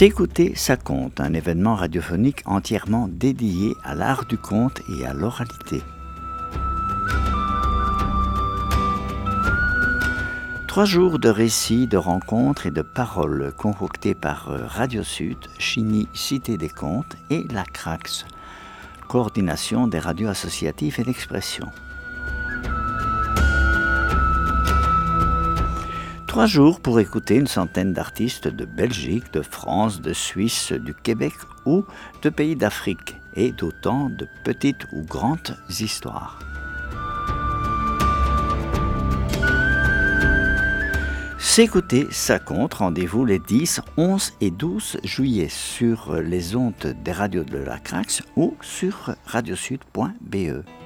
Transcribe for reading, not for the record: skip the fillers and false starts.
S'écouter, ça compte, un événement radiophonique entièrement dédié à l'art du conte et à l'oralité. 3 jours de récits, de rencontres et de paroles concoctés par Radio Sud, Chigny Cité des Contes et la CRAX, Coordination des radios associatives et d'expression. 3 jours pour écouter une centaine d'artistes de Belgique, de France, de Suisse, du Québec ou de pays d'Afrique et d'autant de petites ou grandes histoires. S'écouter, ça compte. Rendez-vous les 10, 11 et 12 juillet sur les ondes des radios de la CRAX ou sur radiosud.be.